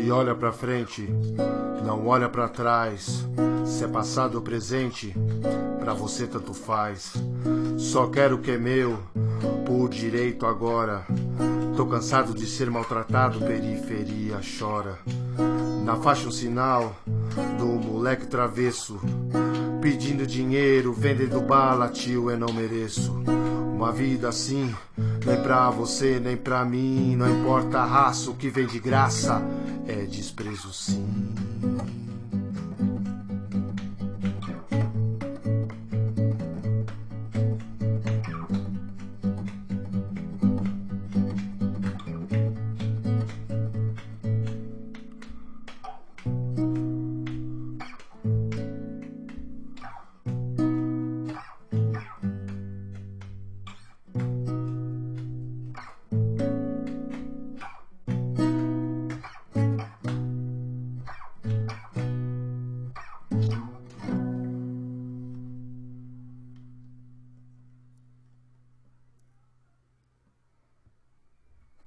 Se olha pra frente, não olha pra trás. Se é passado ou presente, pra você tanto faz. Só quero o que é meu, por direito agora. Tô cansado de ser maltratado, periferia chora. Na faixa um sinal do moleque travesso, pedindo dinheiro, vendendo bala, tio, eu não mereço. Uma vida assim, nem pra você, nem pra mim. Não importa a raça, o que vem de graça é desprezo sim.